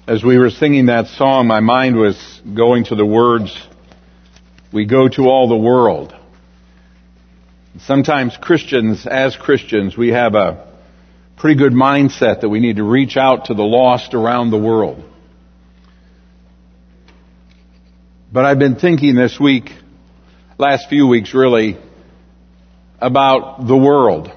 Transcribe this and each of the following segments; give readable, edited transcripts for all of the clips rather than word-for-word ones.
As we were singing that song, my mind was going to the words, "We go to all the world." Sometimes as Christians, we have a pretty good mindset that we need to reach out to the lost around the world. But I've been thinking this week, last few weeks really, about the world.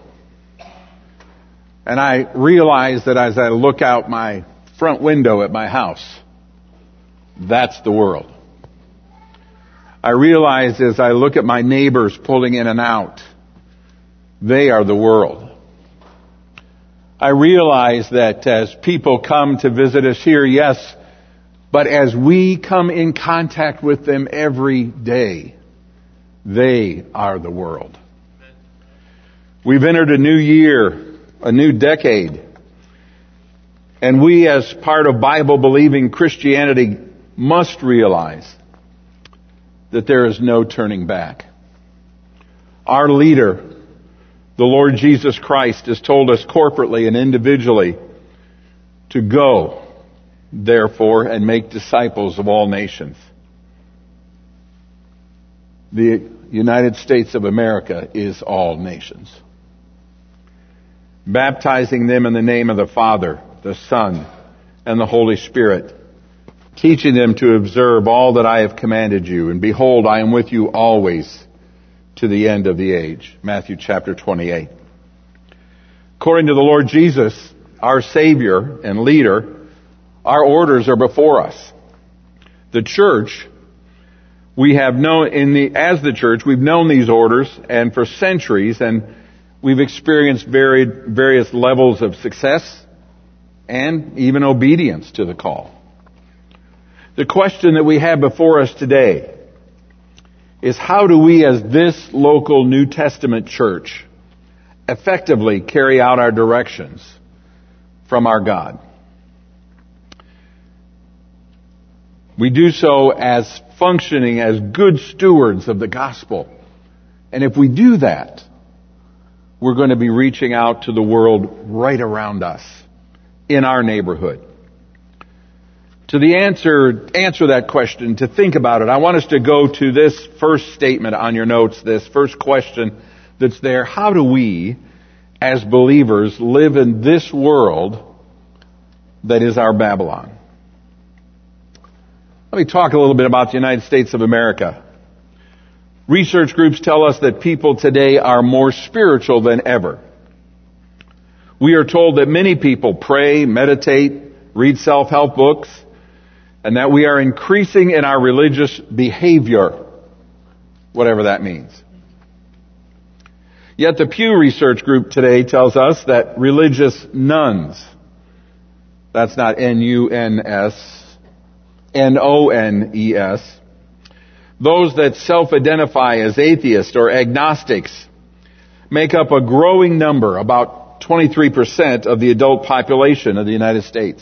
And I realize that as I look out my front window at my house, that's the world. I realize as I look at my neighbors pulling in and out, they are the world. I realize that as people come to visit us here, yes, but as we come in contact with them every day, they are the world. We've entered a new year, a new decade. And we, as part of Bible-believing Christianity, must realize that there is no turning back. Our leader, the Lord Jesus Christ, has told us corporately and individually to go, therefore, and make disciples of all nations. The United States of America is all nations. Baptizing them in the name of the Father, the Son, and the Holy Spirit, teaching them to observe all that I have commanded you. And behold, I am with you always to the end of the age. Matthew chapter 28. According to the Lord Jesus, our Savior and leader, our orders are before us. The church, as the church, we've known these orders and for centuries, and we've experienced various levels of success and even obedience to the call. The question that we have before us today is, how do we as this local New Testament church effectively carry out our directions from our God? We do so as functioning as good stewards of the gospel. And if we do that, we're going to be reaching out to the world right around us, in our neighborhood. To answer that question, to think about it, I want us to go to this first statement on your notes, this first question that's there. How do we, as believers, live in this world that is our Babylon? Let me talk a little bit about the United States of America. Research groups tell us that people today are more spiritual than ever. We are told that many people pray, meditate, read self-help books, and that we are increasing in our religious behavior, whatever that means. Yet the Pew Research Group today tells us that religious nuns, that's not N-U-N-S, N-O-N-E-S, those that self-identify as atheists or agnostics, make up a growing number, about 23% of the adult population of the United States.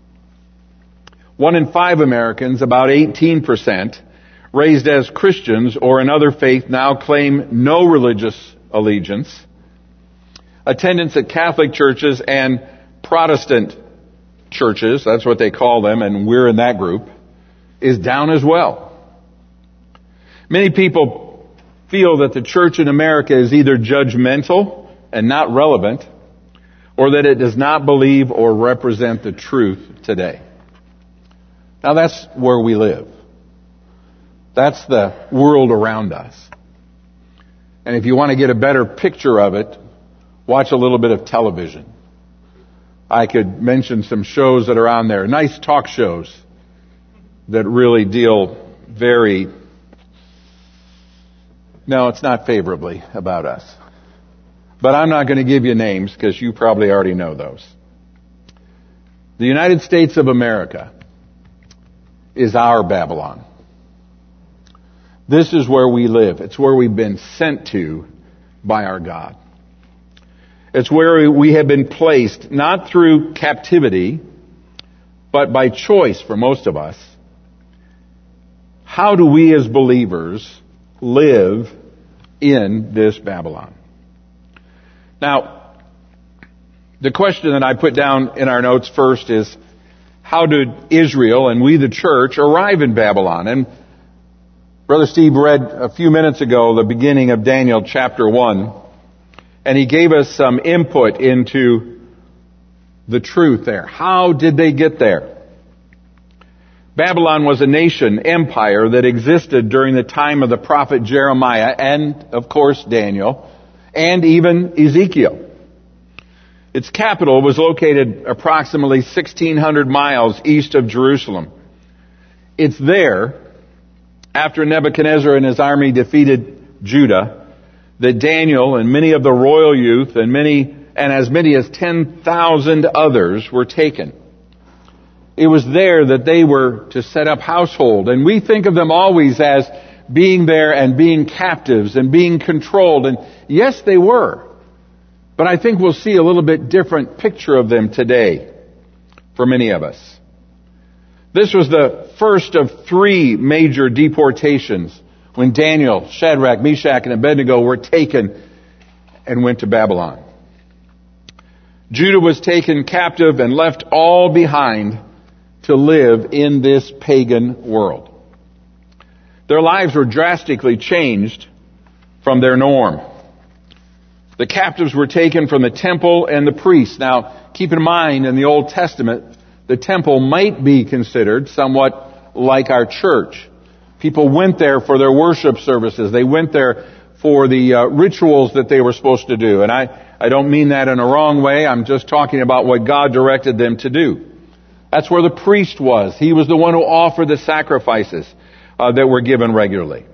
1 in 5 Americans, about 18%, raised as Christians or another faith, now claim no religious allegiance. Attendance at Catholic churches and Protestant churches, that's what they call them, and we're in that group, is down as well. Many people feel that the church in America is either judgmental and not relevant, or that it does not believe or represent the truth today. Now that's where we live. That's the world around us. And if you want to get a better picture of it, watch a little bit of television. I could mention some shows that are on there, nice talk shows that really deal it's not favorably about us. But I'm not going to give you names because you probably already know those. The United States of America is our Babylon. This is where we live. It's where we've been sent to by our God. It's where we have been placed, not through captivity, but by choice for most of us. How do we as believers live in this Babylon? Now, the question that I put down in our notes first is, how did Israel and we the church arrive in Babylon? And Brother Steve read a few minutes ago the beginning of Daniel chapter 1, and he gave us some input into the truth there. How did they get there? Babylon was a nation, empire, that existed during the time of the prophet Jeremiah and, of course, Daniel, and even Ezekiel. Its capital was located approximately 1,600 miles east of Jerusalem. It's there, after Nebuchadnezzar and his army defeated Judah, that Daniel and many of the royal youth and as many as 10,000 others were taken. It was there that they were to set up household. And we think of them always as being there and being captives and being controlled. And yes, they were. But I think we'll see a little bit different picture of them today for many of us. This was the first of 3 major deportations when Daniel, Shadrach, Meshach, and Abednego were taken and went to Babylon. Judah was taken captive and left all behind to live in this pagan world. Their lives were drastically changed from their norm. The captives were taken from the temple and the priests. Now, keep in mind, in the Old Testament, the temple might be considered somewhat like our church. People went there for their worship services. They went there for the rituals that they were supposed to do. And I don't mean that in a wrong way. I'm just talking about what God directed them to do. That's where the priest was. He was the one who offered the sacrifices that were given regularly.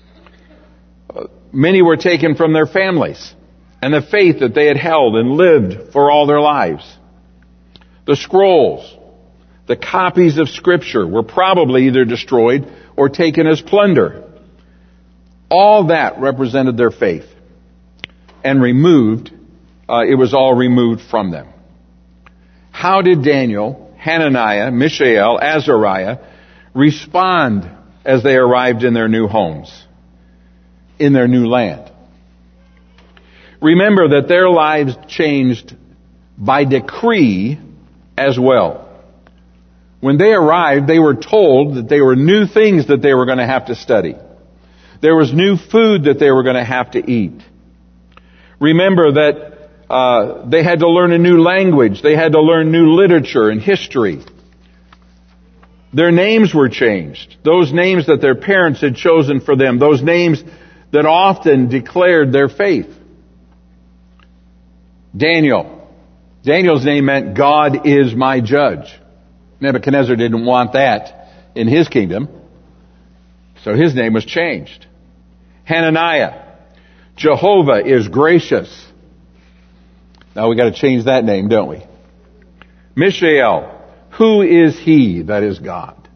Many were taken from their families and the faith that they had held and lived for all their lives. The scrolls, the copies of Scripture were probably either destroyed or taken as plunder. All that represented their faith and removed. It was all removed from them. How did Daniel, Hananiah, Mishael, Azariah respond as they arrived in their new homes, in their new land? Remember that their lives changed by decree as well. When they arrived, they were told that there were new things that they were going to have to study. There was new food that they were going to have to eat. Remember that they had to learn a new language. They had to learn new literature and history. Their names were changed. Those names that their parents had chosen for them. Those names that often declared their faith. Daniel's name meant God is my judge. Nebuchadnezzar didn't want that in his kingdom, so his name was changed. Hananiah, Jehovah is gracious. Now we got to change that name, don't we? Mishael, who is he that is God?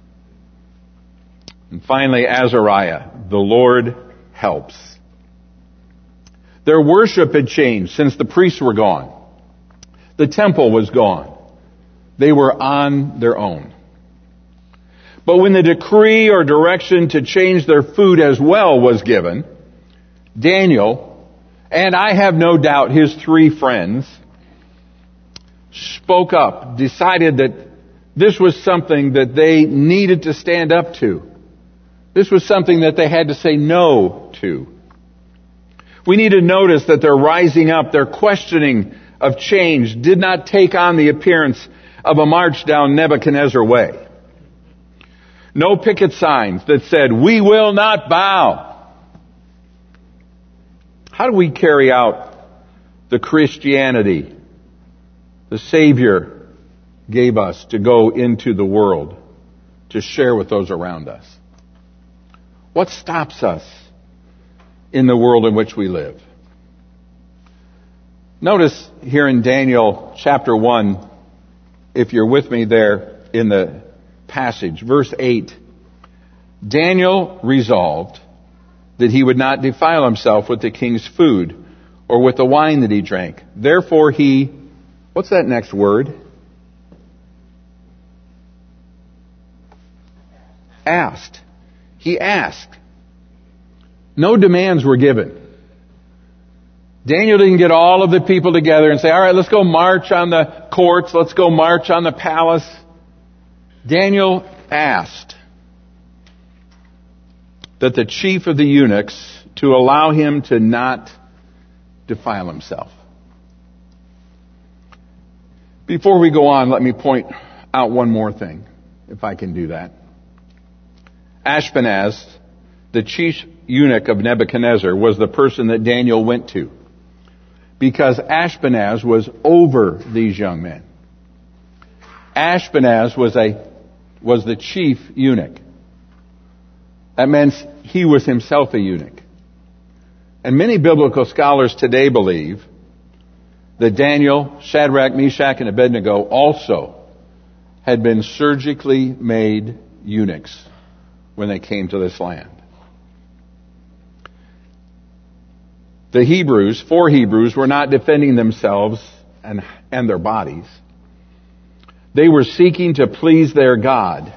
And finally, Azariah, the Lord helps. Their worship had changed since the priests were gone. The temple was gone. They were on their own. But when the decree or direction to change their food as well was given, Daniel, and I have no doubt his 3 friends, spoke up, decided that this was something that they needed to stand up to. This was something that they had to say no to. We need to notice that their rising up, their questioning of change did not take on the appearance of a march down Nebuchadnezzar way. No picket signs that said, "We will not bow." How do we carry out the Christianity the Savior gave us to go into the world to share with those around us? What stops us in the world in which we live? Notice here in Daniel chapter 1, if you're with me there in the passage, verse 8, Daniel resolved that he would not defile himself with the king's food or with the wine that he drank. Therefore he, what's that next word? Asked. He asked. No demands were given. Daniel didn't get all of the people together and say, all right, let's go march on the courts. Let's go march on the palace. Daniel asked that the chief of the eunuchs to allow him to not defile himself. Before we go on, let me point out one more thing, if I can do that. Ashpenaz, the chief eunuch of Nebuchadnezzar, was the person that Daniel went to, because Ashpenaz was over these young men. Ashpenaz was the chief eunuch. That meant he was himself a eunuch. And many biblical scholars today believe that Daniel, Shadrach, Meshach, and Abednego also had been surgically made eunuchs when they came to this land. The Hebrews, 4 Hebrews, were not defending themselves and their bodies. They were seeking to please their God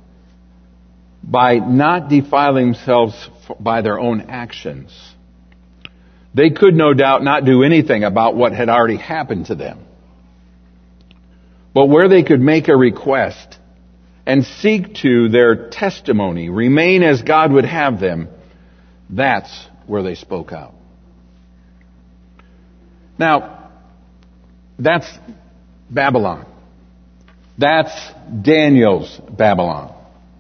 by not defiling themselves by their own actions. They could no doubt not do anything about what had already happened to them. But where they could make a request and seek to their testimony, remain as God would have them, that's where they spoke out. Now, that's Babylon. That's Daniel's Babylon.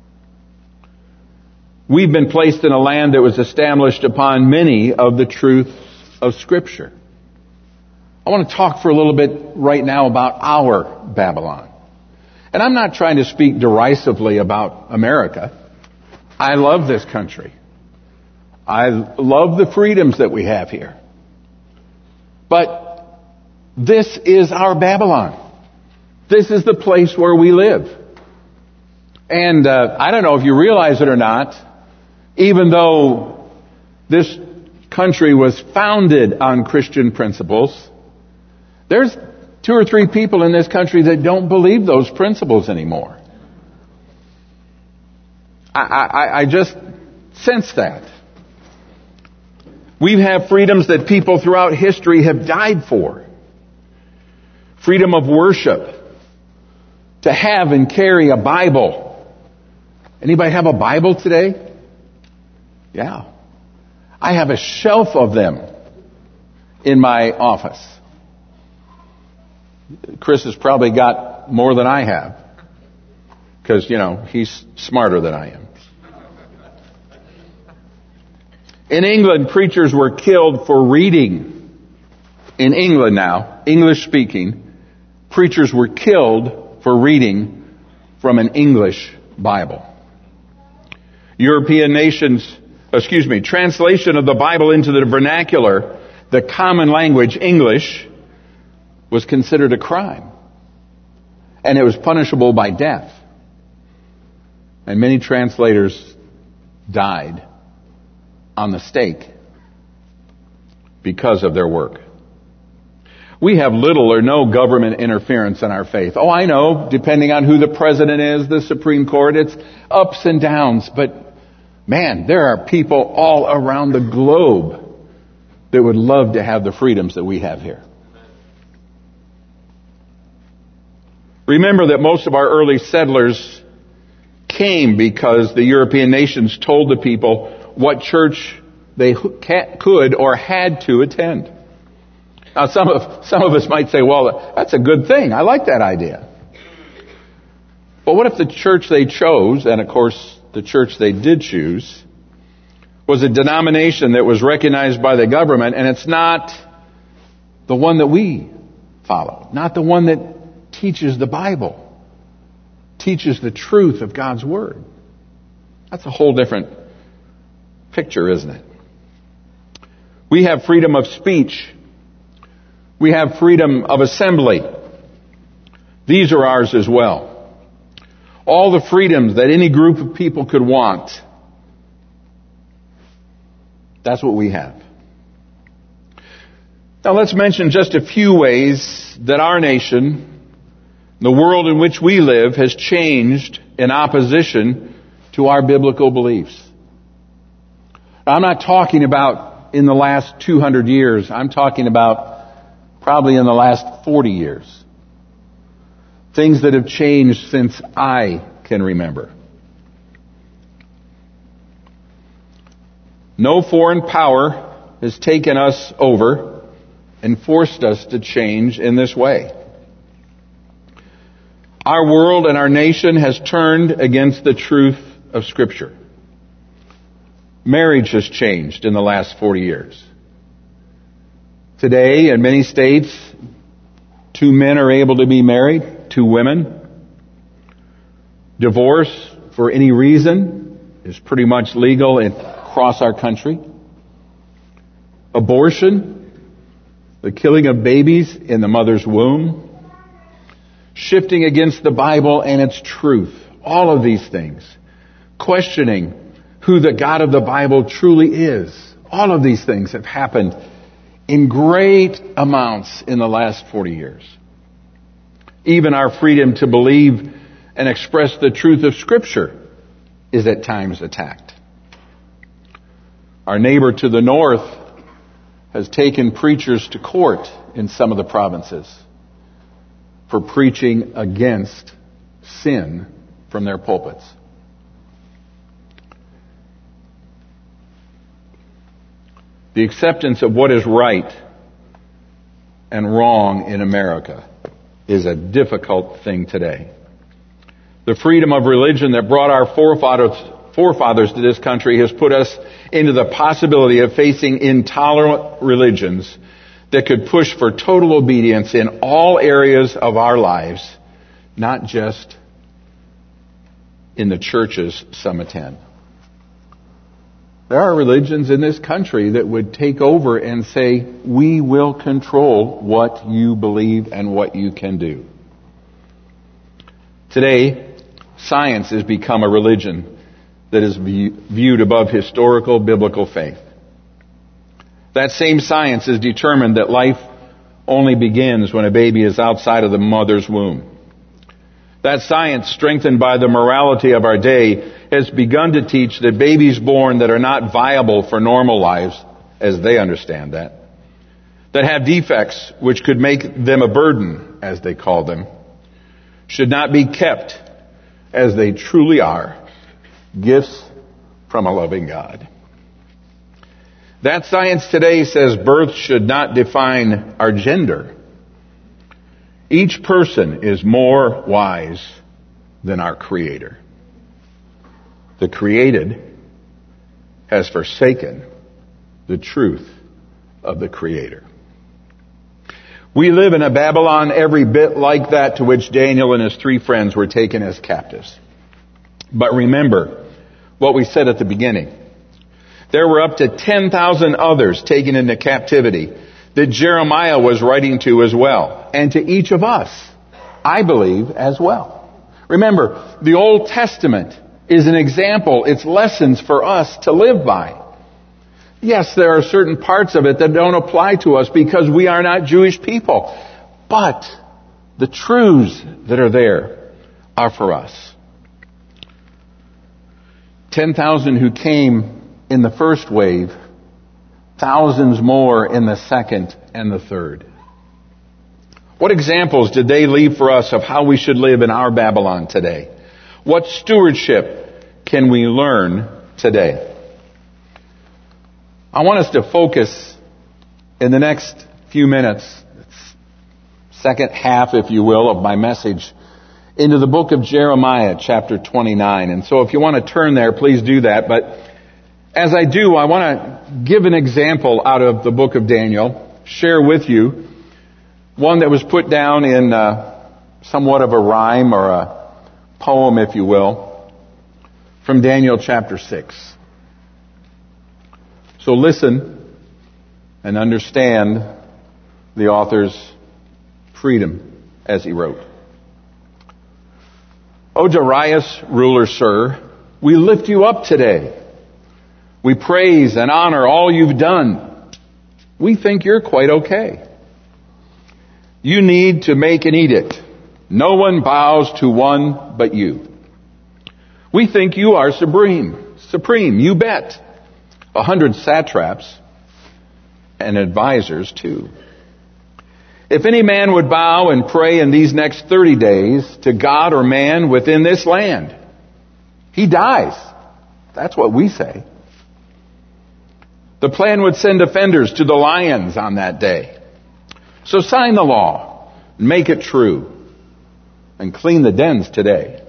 We've been placed in a land that was established upon many of the truths of Scripture. I want to talk for a little bit right now about our Babylon. And I'm not trying to speak derisively about America. I love this country. I love the freedoms that we have here. But this is our Babylon. This is the place where we live. And I don't know if you realize it or not, even though this country was founded on Christian principles, there's 2 or 3 people in this country that don't believe those principles anymore. I just sense that. We have freedoms that people throughout history have died for. Freedom of worship. To have and carry a Bible. Anybody have a Bible today? Yeah. I have a shelf of them in my office. Chris has probably got more than I have. Because, he's smarter than I am. In England, preachers were killed for reading. In England now, English speaking, preachers were killed for reading from an English Bible. Translation of the Bible into the vernacular, the common language, English, was considered a crime. And it was punishable by death. And many translators died on the stake because of their work. We have little or no government interference in our faith. Oh, I know, depending on who the president is, the Supreme Court, it's ups and downs. But, man, there are people all around the globe that would love to have the freedoms that we have here. Remember that most of our early settlers came because the European nations told the people what church they could or had to attend. Now, some of us might say, well, that's a good thing. I like that idea. But what if the church they chose, and of course the church they did choose, was a denomination that was recognized by the government, and it's not the one that we follow, not the one that teaches the Bible, teaches the truth of God's Word? That's a whole different picture, isn't it? We have freedom of speech. We have freedom of assembly. These are ours as well. All the freedoms that any group of people could want. That's what we have. Now let's mention just a few ways that our nation, the world in which we live, has changed in opposition to our biblical beliefs. Now, I'm not talking about in the last 200 years. I'm talking about probably in the last 40 years. Things that have changed since I can remember. No foreign power has taken us over and forced us to change in this way. Our world and our nation has turned against the truth of Scripture. Marriage has changed in the last 40 years. Today, in many states, 2 men are able to be married, 2 women. Divorce, for any reason, is pretty much legal across our country. Abortion, the killing of babies in the mother's womb, shifting against the Bible and its truth, all of these things, questioning who the God of the Bible truly is. All of these things have happened in great amounts in the last 40 years. Even our freedom to believe and express the truth of Scripture is at times attacked. Our neighbor to the north has taken preachers to court in some of the provinces for preaching against sin from their pulpits. The acceptance of what is right and wrong in America is a difficult thing today. The freedom of religion that brought our forefathers to this country has put us into the possibility of facing intolerant religions that could push for total obedience in all areas of our lives, not just in the churches some attend. There are religions in this country that would take over and say, we will control what you believe and what you can do. Today, science has become a religion that is viewed above historical biblical faith. That same science has determined that life only begins when a baby is outside of the mother's womb. That science, strengthened by the morality of our day, has begun to teach that babies born that are not viable for normal lives, as they understand that have defects which could make them a burden, as they call them, should not be kept as they truly are, gifts from a loving God. That science today says birth should not define our gender. Each person is more wise than our Creator. The created has forsaken the truth of the Creator. We live in a Babylon every bit like that to which Daniel and his 3 friends were taken as captives. But remember what we said at the beginning. There were up to 10,000 others taken into captivity that Jeremiah was writing to as well, and to each of us, I believe, as well. Remember, the Old Testament is an example. It's lessons for us to live by. Yes, there are certain parts of it that don't apply to us because we are not Jewish people. But the truths that are there are for us. 10,000 who came in the first wave, thousands more in the second and the third. What examples did they leave for us of how we should live in our Babylon today? What stewardship can we learn today? I want us to focus in the next few minutes, second half, if you will, of my message, into the book of Jeremiah, chapter 29. And so if you want to turn there, please do that. But as I do, I want to give an example out of the book of Daniel, share with you one that was put down in somewhat of a rhyme or a poem, if you will, from Daniel chapter 6. So listen and understand the author's freedom as he wrote. O Darius, ruler, sir, we lift you up today. We praise and honor all you've done. We think you're quite okay. You need to make an edict. No one bows to one but you. We think you are supreme, you bet. 100 satraps and advisors too. If any man would bow and pray in these next 30 days to God or man within this land, He dies. That's what we say. The plan would send offenders to the lions on that day. So sign the law, make it true, and clean the dens today.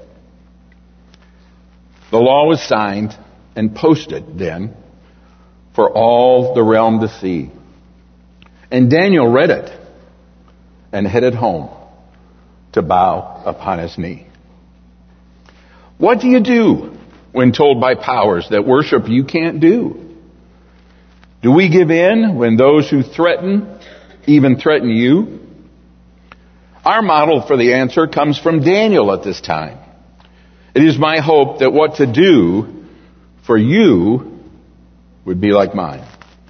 The law was signed and posted then for all the realm to see. And Daniel read it and headed home to bow upon his knee. What do you do when told by powers that worship you can't do? Do we give in when those who threaten even threaten you? Our model for the answer comes from Daniel at this time. It is my hope that what to do for you would be like mine.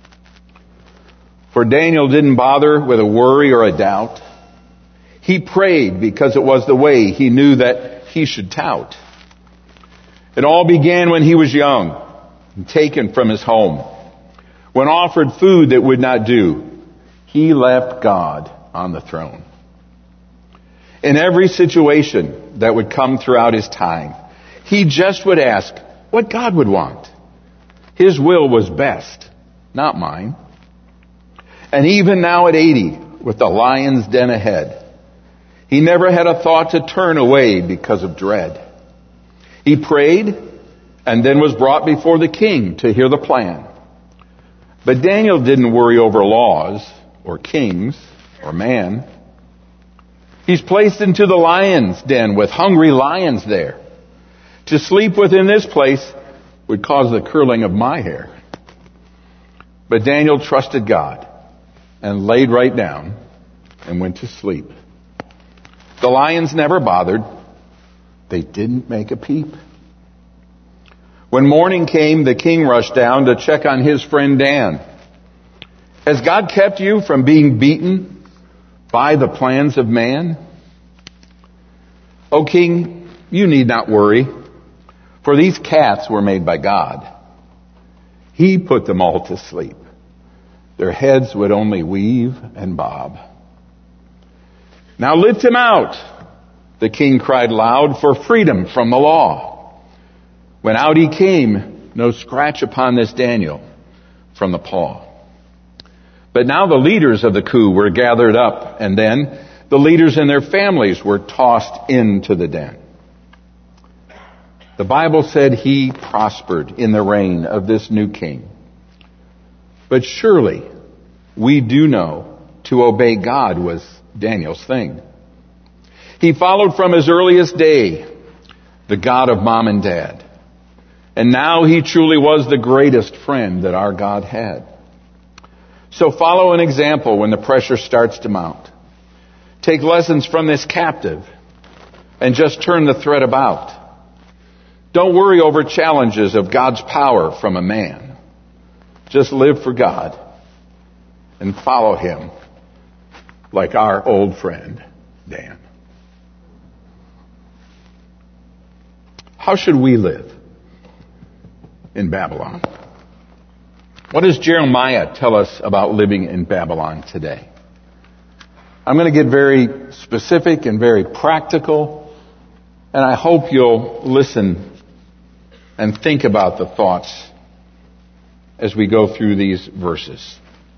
For Daniel didn't bother with a worry or a doubt. He prayed because it was the way he knew that he should tout. It all began when he was young and taken from his home. When offered food that would not do, he left God on the throne. In every situation that would come throughout his time, he just would ask what God would want. His will was best, not mine. And even now at 80, with the lion's den ahead, he never had a thought to turn away because of dread. He prayed and then was brought before the king to hear the plan. But Daniel didn't worry over laws or kings or man. He's placed into the lion's den with hungry lions there. To sleep within this place would cause the curling of my hair. But Daniel trusted God and laid right down and went to sleep. The lions never bothered. They didn't make a peep. When morning came, the king rushed down to check on his friend Dan. Has God kept you from being beaten by the plans of man? O king, you need not worry, for these cats were made by God. He put them all to sleep. Their heads would only weave and bob. Now lift him out, the king cried loud, for freedom from the law. When out he came, no scratch upon this Daniel from the paw. But now the leaders of the coup were gathered up, and then the leaders and their families were tossed into the den. The Bible said he prospered in the reign of this new king. But surely we do know to obey God was Daniel's thing. He followed from his earliest day the God of mom and dad. And now he truly was the greatest friend that our God had. So follow an example when the pressure starts to mount. Take lessons from this captive and just turn the thread about. Don't worry over challenges of God's power from a man. Just live for God and follow him like our old friend, Dan. How should we live in Babylon? What does Jeremiah tell us about living in Babylon today? I'm going to get very specific and very practical, and I hope you'll listen and think about the thoughts as we go through these verses.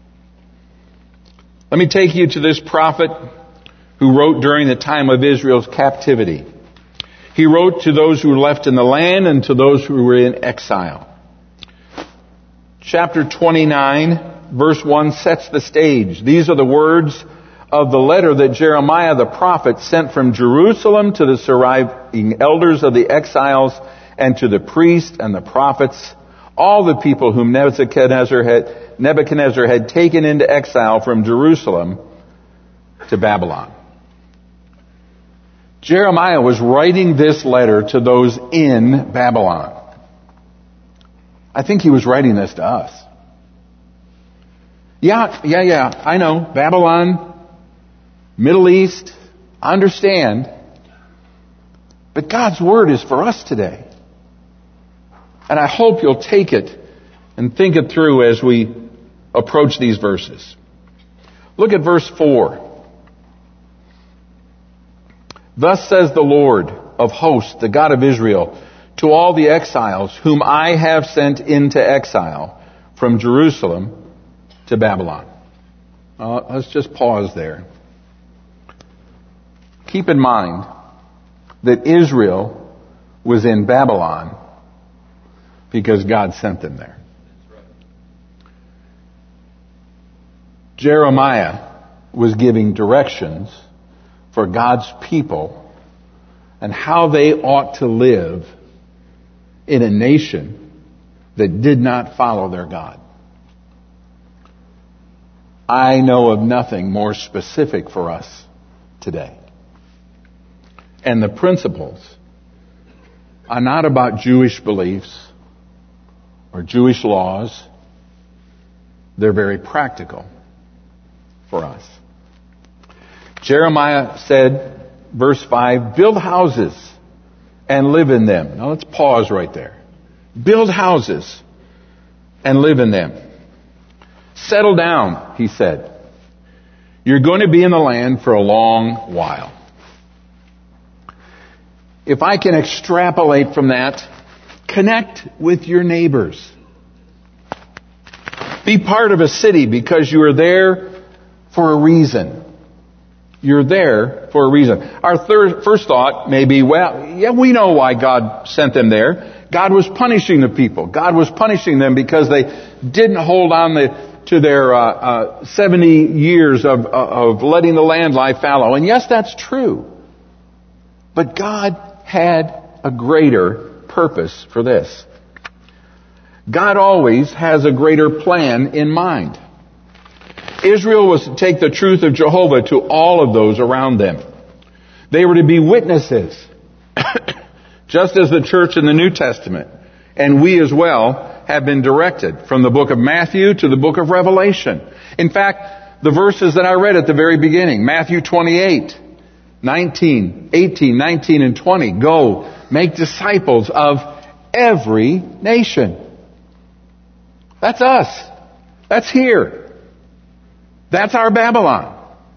Let me take you to this prophet who wrote during the time of Israel's captivity. He wrote to those who were left in the land and to those who were in exile. Chapter 29, verse 1 sets the stage. These are the words of the letter that Jeremiah the prophet sent from Jerusalem to the surviving elders of the exiles and to the priests and the prophets, all the people whom Nebuchadnezzar had taken into exile from Jerusalem to Babylon. Jeremiah was writing this letter to those in Babylon. I think he was writing this to us. Yeah, I know. Babylon, Middle East, I understand. But God's Word is for us today. And I hope you'll take it and think it through as we approach these verses. Look at verse 4. Thus says the Lord of hosts, the God of Israel, to all the exiles whom I have sent into exile from Jerusalem to Babylon. Let's just pause there. Keep in mind that Israel was in Babylon because God sent them there. Jeremiah was giving directions for God's people and how they ought to live in a nation that did not follow their God. I know of nothing more specific for us today. And the principles are not about Jewish beliefs or Jewish laws. They're very practical for us. Jeremiah said, verse 5, build houses and live in them. Now let's pause right there. Build houses and live in them. Settle down, he said. You're going to be in the land for a long while. If I can extrapolate from that, connect with your neighbors. Be part of a city because you are there for a reason. You're there for a reason. Our first thought may be, well, yeah, we know why God sent them there. God was punishing the people. God was punishing them because they didn't hold on to their 70 years of letting the land lie fallow. And yes, that's true. But God had a greater purpose for this. God always has a greater plan in mind. Israel was to take the truth of Jehovah to all of those around them. They were to be witnesses, just as the church in the New Testament, and we as well, have been directed from the book of Matthew to the book of Revelation. In fact, the verses that I read at the very beginning, Matthew 28, 18, 19, and 20, go, make disciples of every nation. That's us. That's here. That's our Babylon.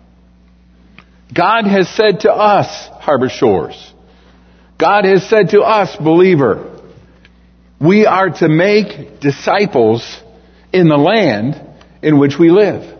God has said to us, Harbor Shores, God has said to us, believer, we are to make disciples in the land in which we live.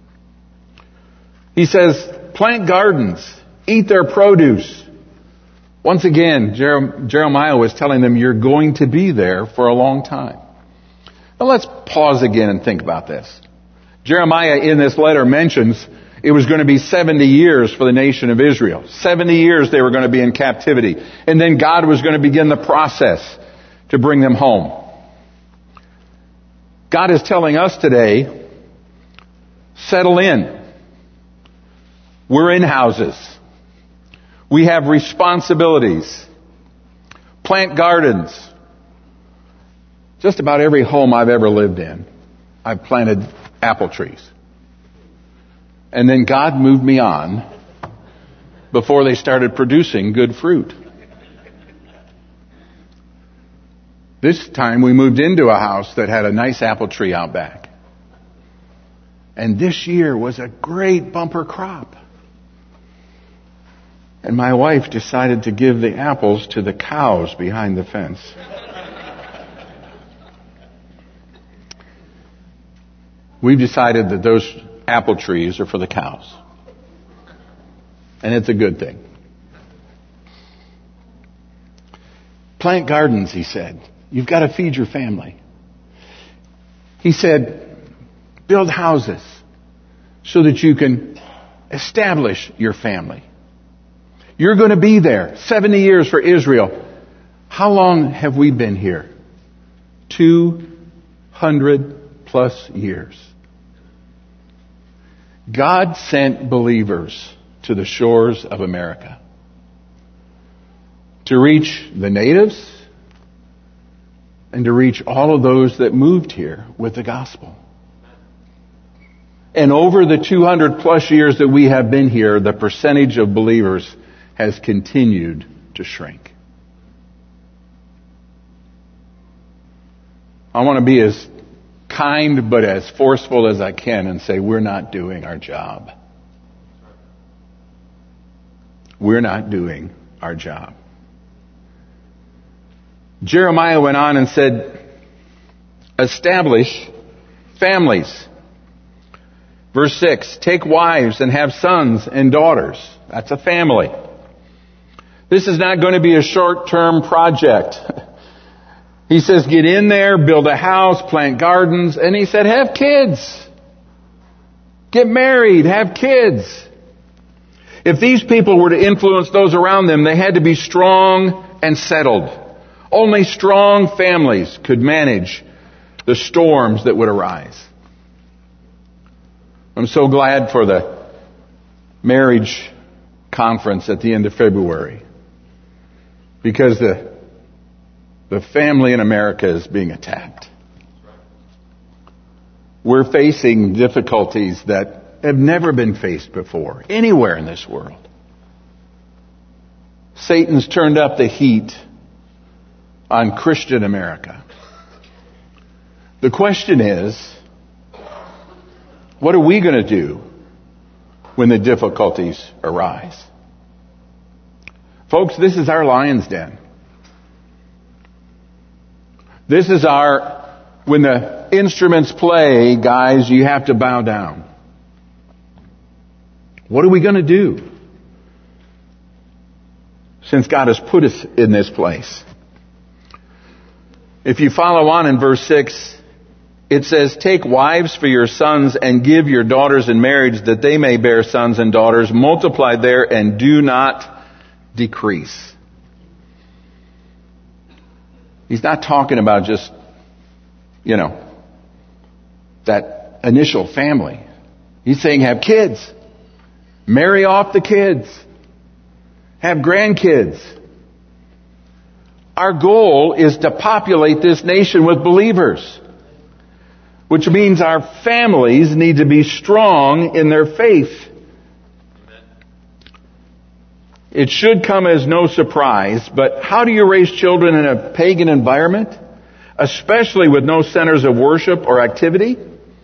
He says, plant gardens, eat their produce. Once again, Jeremiah was telling them, you're going to be there for a long time. Now let's pause again and think about this. Jeremiah in this letter mentions it was going to be 70 years for the nation of Israel. 70 years they were going to be in captivity. And then God was going to begin the process to bring them home. God is telling us today, settle in. We're in houses. We have responsibilities. Plant gardens. Just about every home I've ever lived in, I've planted apple trees. And then God moved me on before they started producing good fruit. This time we moved into a house that had a nice apple tree out back. And this year was a great bumper crop. And my wife decided to give the apples to the cows behind the fence. We've decided that those apple trees are for the cows. And it's a good thing. Plant gardens, he said. You've got to feed your family. He said, build houses so that you can establish your family. You're going to be there. 70 years for Israel. How long have we been here? 200 plus years. God sent believers to the shores of America to reach the natives and to reach all of those that moved here with the gospel. And over the 200 plus years that we have been here, the percentage of believers has continued to shrink. I want to be as kind but as forceful as I can and say we're not doing our job. We're not doing our job. Jeremiah went on and said, establish families. Verse 6, take wives and have sons and daughters. That's a family. This is not going to be a short-term project. He says, get in there, build a house, plant gardens, and he said, have kids. Get married, have kids. If these people were to influence those around them, they had to be strong and settled. Only strong families could manage the storms that would arise. I'm so glad for the marriage conference at the end of February, because the family in America is being attacked. We're facing difficulties that have never been faced before, anywhere in this world. Satan's turned up the heat on Christian America. The question is, what are we going to do when the difficulties arise? Folks, this is our lion's den. This is when the instruments play, guys, you have to bow down. What are we going to do since God has put us in this place? If you follow on in verse 6, it says, take wives for your sons and give your daughters in marriage that they may bear sons and daughters. Multiply there and do not decrease. He's not talking about just, that initial family. He's saying have kids. Marry off the kids. Have grandkids. Our goal is to populate this nation with believers, which means our families need to be strong in their faith. It should come as no surprise, but how do you raise children in a pagan environment, especially with no centers of worship or activity?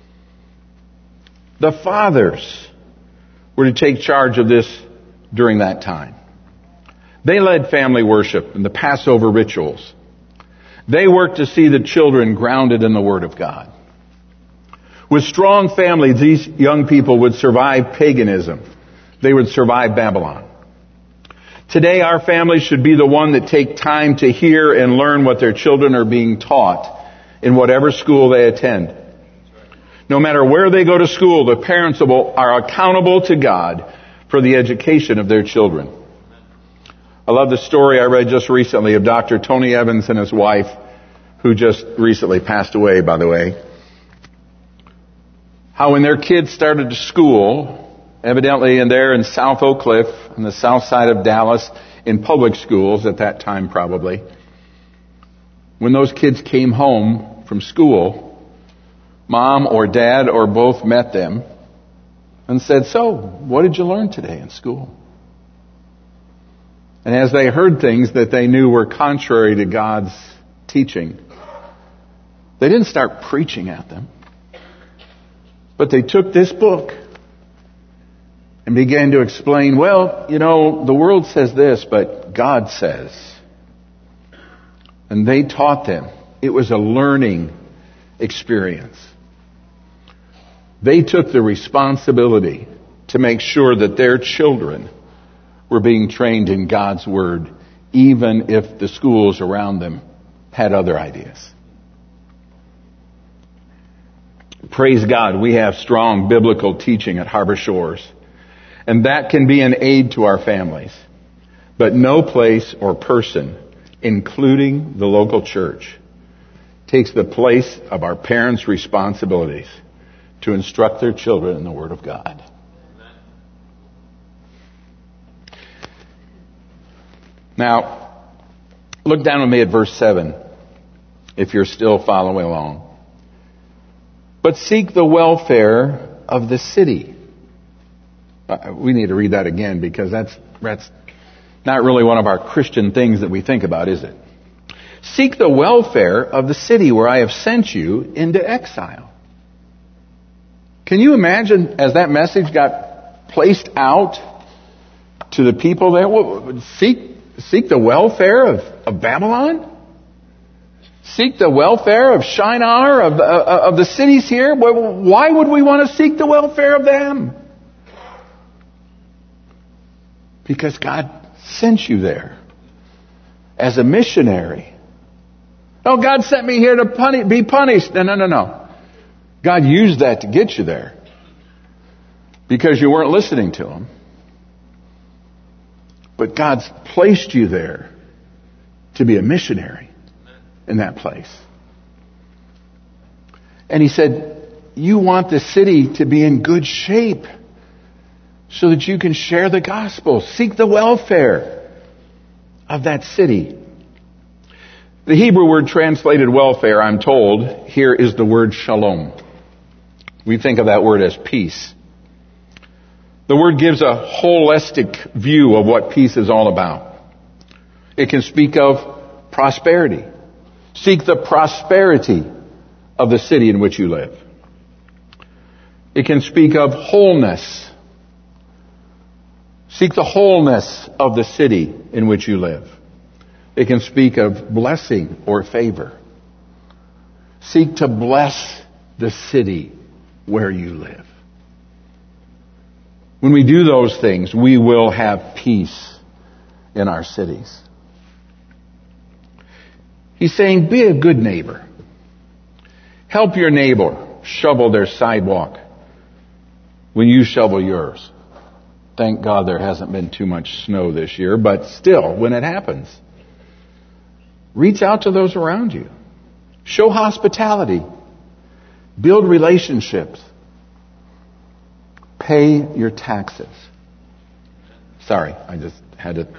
The fathers were to take charge of this during that time. They led family worship and the Passover rituals. They worked to see the children grounded in the Word of God. With strong families, these young people would survive paganism. They would survive Babylon. Today, our families should be the one that take time to hear and learn what their children are being taught in whatever school they attend. No matter where they go to school, the parents are accountable to God for the education of their children. I love the story I read just recently of Dr. Tony Evans and his wife, who just recently passed away, by the way. How when their kids started to school, evidently there in South Oak Cliff, on the south side of Dallas, in public schools at that time probably, when those kids came home from school, mom or dad or both met them and said, so, what did you learn today in school? And as they heard things that they knew were contrary to God's teaching, they didn't start preaching at them, but they took this book and began to explain, well, the world says this, but God says. And they taught them. It was a learning experience. They took the responsibility to make sure that their children were being trained in God's Word, even if the schools around them had other ideas. Praise God, we have strong biblical teaching at Harbor Shores. And that can be an aid to our families. But no place or person, including the local church, takes the place of our parents' responsibilities to instruct their children in the Word of God. Now, look down with me at verse 7, if you're still following along. But seek the welfare of the city. We need to read that again, because that's not really one of our Christian things that we think about, is it? Seek the welfare of the city where I have sent you into exile. Can you imagine as that message got placed out to the people there? Seek the welfare of Babylon? Seek the welfare of Shinar, of the cities here? Why would we want to seek the welfare of them? Because God sent you there as a missionary. Oh, God sent me here to be punished. No. God used that to get you there because you weren't listening to Him. But God's placed you there to be a missionary in that place. And He said, you want the city to be in good shape so that you can share the gospel. Seek the welfare of that city. The Hebrew word translated welfare, I'm told, here is the word shalom. We think of that word as peace. The word gives a holistic view of what peace is all about. It can speak of prosperity. Seek the prosperity of the city in which you live. It can speak of wholeness. Seek the wholeness of the city in which you live. It can speak of blessing or favor. Seek to bless the city where you live. When we do those things, we will have peace in our cities. He's saying, be a good neighbor. Help your neighbor shovel their sidewalk when you shovel yours. Thank God there hasn't been too much snow this year, but still, when it happens, reach out to those around you. Show hospitality. Build relationships. Pay your taxes. Sorry, I just had to...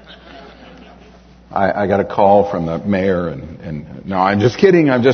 I got a call from the mayor and no, I'm just kidding. Let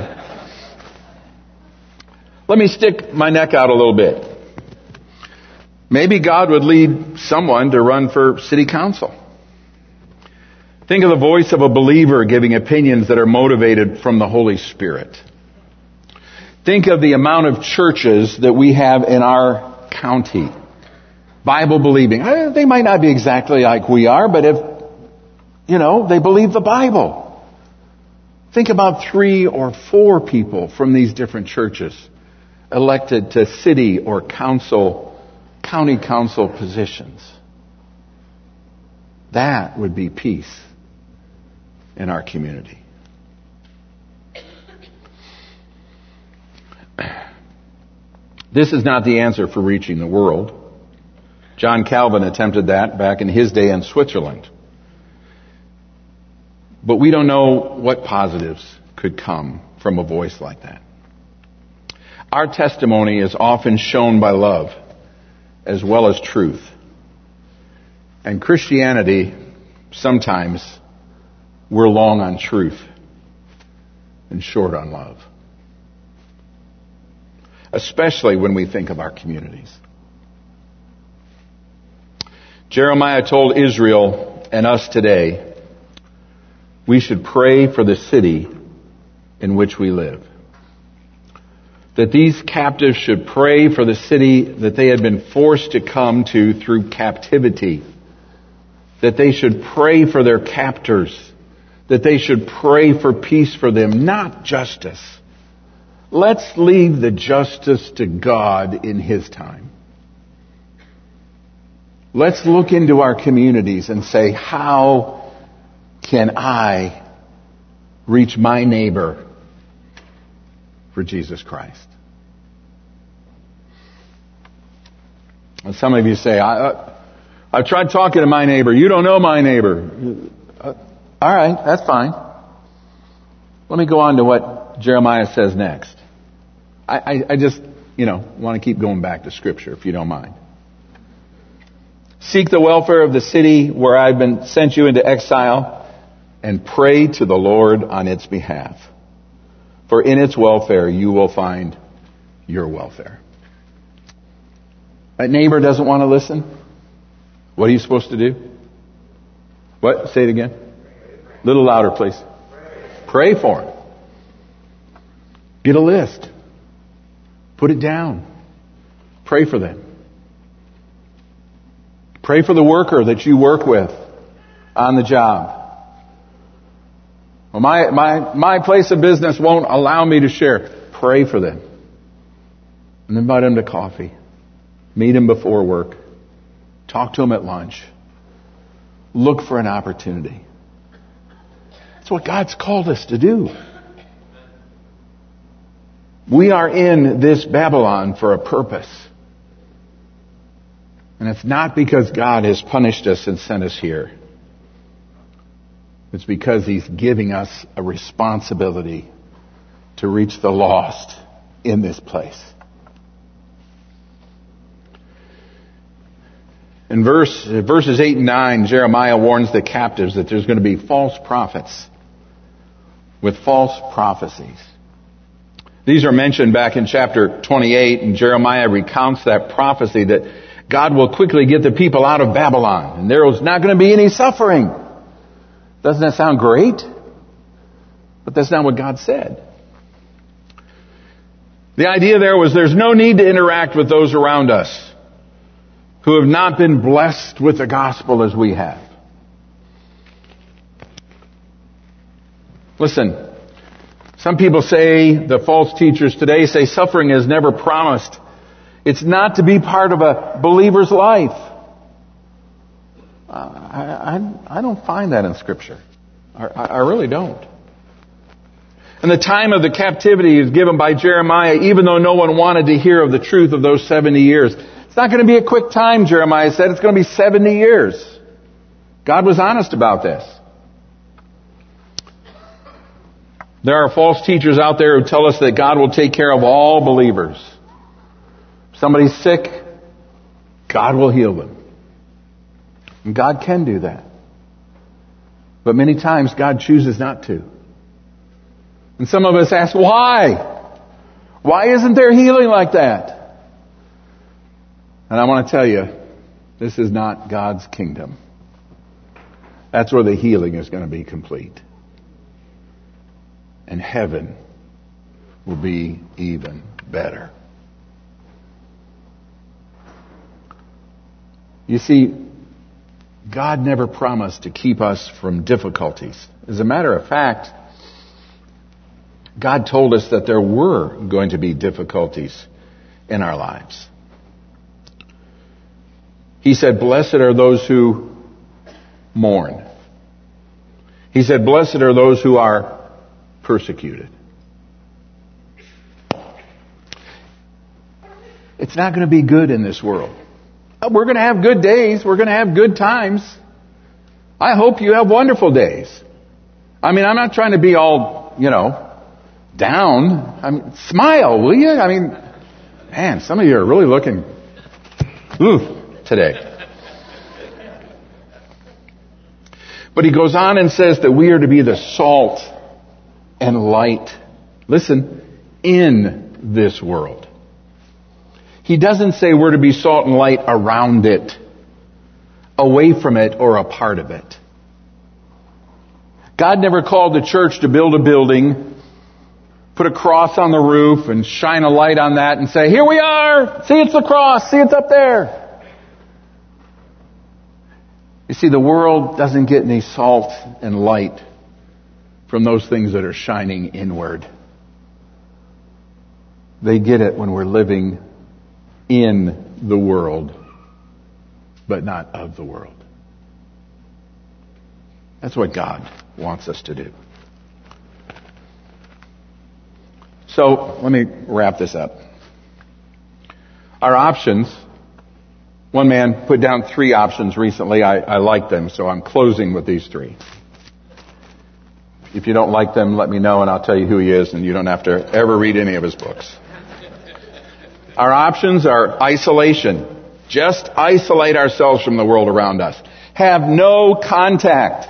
me stick my neck out a little bit. Maybe God would lead someone to run for city council. Think of the voice of a believer giving opinions that are motivated from the Holy Spirit. Think of the amount of churches that we have in our county. Bible believing. They might not be exactly like we are, but if, they believe the Bible. Think about 3 or 4 people from these different churches elected to city or county council positions. That would be peace in our community. This is not the answer for reaching the world. John Calvin attempted that back in his day in Switzerland. But we don't know what positives could come from a voice like that. Our testimony is often shown by love as well as truth. And Christianity, sometimes, we're long on truth and short on love. Especially when we think of our communities. Jeremiah told Israel and us today, we should pray for the city in which we live. That these captives should pray for the city that they had been forced to come to through captivity. That they should pray for their captors. That they should pray for peace for them, not justice. Let's leave the justice to God in His time. Let's look into our communities and say, how can I reach my neighbor for Jesus Christ? And some of you say, I've tried talking to my neighbor. You don't know my neighbor. All right, that's fine. Let me go on to what Jeremiah says next. I just, want to keep going back to Scripture, if you don't mind. Seek the welfare of the city where I've been sent you into exile, and pray to the Lord on its behalf. For in its welfare you will find your welfare. That neighbor doesn't want to listen? What are you supposed to do? What? Say it again. A little louder, please. Pray for him. Get a list. Put it down. Pray for them. Pray for the worker that you work with on the job. Well, my place of business won't allow me to share. Pray for them. And invite them to coffee. Meet them before work. Talk to them at lunch. Look for an opportunity. That's what God's called us to do. We are in this Babylon for a purpose. And it's not because God has punished us and sent us here. It's because He's giving us a responsibility to reach the lost in this place. In verses 8 and 9, Jeremiah warns the captives that there's going to be false prophets with false prophecies. These are mentioned back in chapter 28, and Jeremiah recounts that prophecy that God will quickly get the people out of Babylon, and there's not going to be any suffering. Doesn't that sound great? But that's not what God said. The idea there was there's no need to interact with those around us who have not been blessed with the gospel as we have. Listen, some people say, the false teachers today say suffering is never promised. It's not to be part of a believer's life. I don't find that in Scripture. I really don't. And the time of the captivity is given by Jeremiah, even though no one wanted to hear of the truth of those 70 years. It's not going to be a quick time, Jeremiah said. It's going to be 70 years. God was honest about this. There are false teachers out there who tell us that God will take care of all believers. If somebody's sick, God will heal them. And God can do that. But many times God chooses not to. And some of us ask, why? Why isn't there healing like that? And I want to tell you, this is not God's kingdom. That's where the healing is going to be complete. And heaven will be even better. You see, God never promised to keep us from difficulties. As a matter of fact, God told us that there were going to be difficulties in our lives. He said, blessed are those who mourn. He said, blessed are those who are persecuted. It's not going to be good in this world. We're going to have good days. We're going to have good times. I hope you have wonderful days. I mean, I'm not trying to be all, down. I mean, smile, will you? I mean, man, some of you are really looking today. But he goes on and says that we are to be the salt and light. Listen, in this world. He doesn't say we're to be salt and light around it, away from it, or a part of it. God never called the church to build a building, put a cross on the roof, and shine a light on that and say, here we are! See, it's the cross! See, it's up there! You see, the world doesn't get any salt and light from those things that are shining inward. They get it when we're living in the world, but not of the world. That's what God wants us to do. So, let me wrap this up. Our options. One man put down 3 options recently. I like them, so I'm closing with these 3. If you don't like them, let me know and I'll tell you who he is, and you don't have to ever read any of his books. Our options are isolation. Just isolate ourselves from the world around us. Have no contact.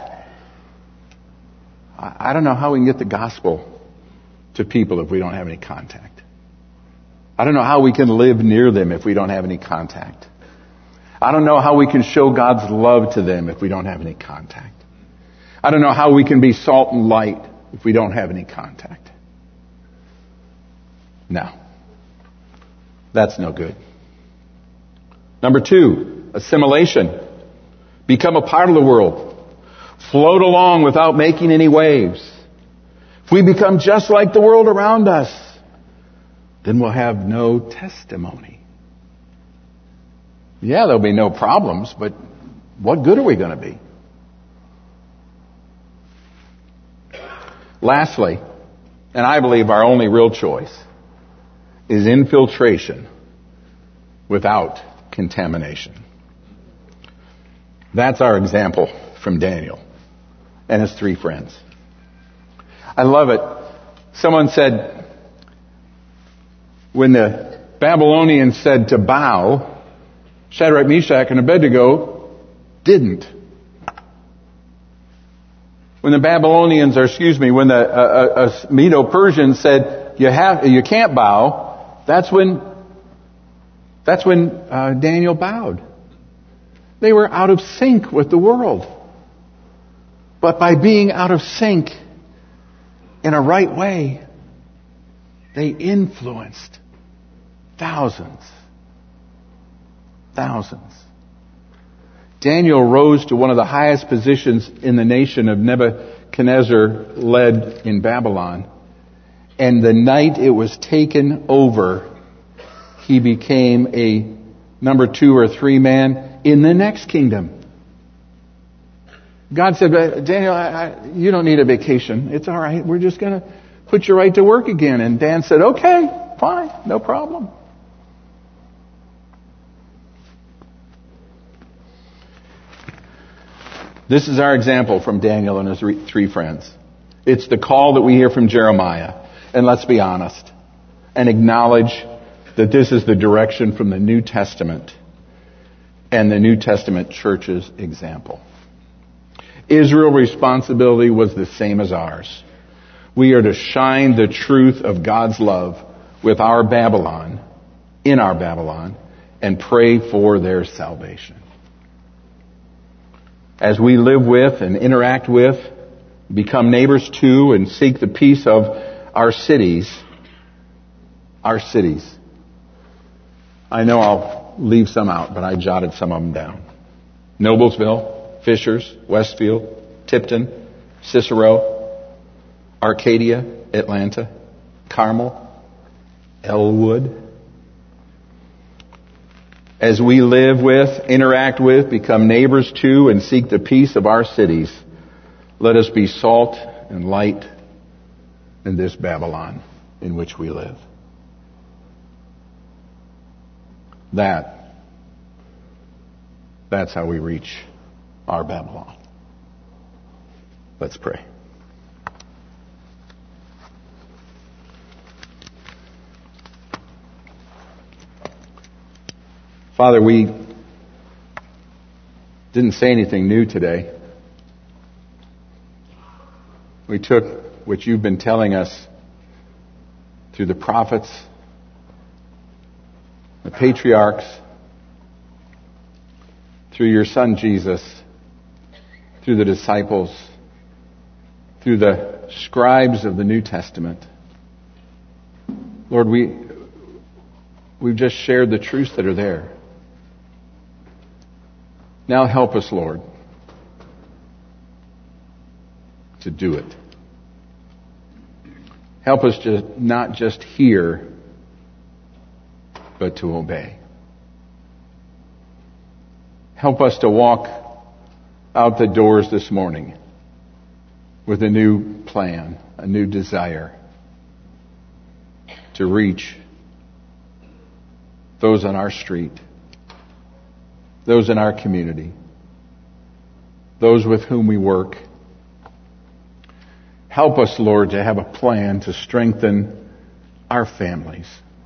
I don't know how we can get the gospel to people if we don't have any contact. I don't know how we can live near them if we don't have any contact. I don't know how we can show God's love to them if we don't have any contact. I don't know how we can be salt and light if we don't have any contact. No. That's no good. Number 2, assimilation. Become a part of the world. Float along without making any waves. If we become just like the world around us, then we'll have no testimony. Yeah, there'll be no problems, but what good are we going to be? Lastly, and I believe our only real choice, is infiltration without contamination. That's our example from Daniel and his 3 friends. I love it. Someone said, when the Babylonians said to bow, Shadrach, Meshach, and Abednego didn't. When the Babylonians, when the Medo-Persians said you can't bow, that's when Daniel bowed. They were out of sync with the world. But by being out of sync in a right way, they influenced thousands. Daniel rose to one of the highest positions in the nation of Nebuchadnezzar led in Babylon. And the night it was taken over, he became a number 2 or 3 man in the next kingdom. God said, Daniel, you don't need a vacation. It's all right. We're just going to put you right to work again. And Dan said, okay, fine, no problem. This is our example from Daniel and his 3 friends. It's the call that we hear from Jeremiah. And let's be honest and acknowledge that this is the direction from the New Testament and the New Testament church's example. Israel's responsibility was the same as ours. We are to shine the truth of God's love with our Babylon, in our Babylon, and pray for their salvation. As we live with and interact with, become neighbors to, and seek the peace of our cities. I know I'll leave some out, but I jotted some of them down. Noblesville, Fishers, Westfield, Tipton, Cicero, Arcadia, Atlanta, Carmel, Elwood. As we live with, interact with, become neighbors to, and seek the peace of our cities, let us be salt and light in this Babylon in which we live. That's how we reach our Babylon. Let's pray. Father, we didn't say anything new today. We took what you've been telling us through the prophets, the patriarchs, through your Son Jesus, through the disciples, through the scribes of the New Testament. Lord, we've just shared the truths that are there. Now help us, Lord, to do it. Help us to not just hear, but to obey. Help us to walk out the doors this morning with a new plan, a new desire to reach those on our street, those in our community, those with whom we work. Help us, Lord, to have a plan to strengthen our families,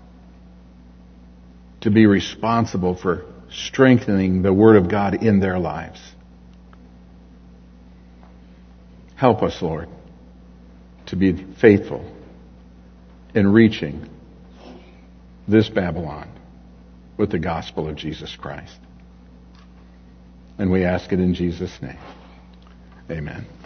to be responsible for strengthening the Word of God in their lives. Help us, Lord, to be faithful in reaching this Babylon with the gospel of Jesus Christ. And we ask it in Jesus' name. Amen.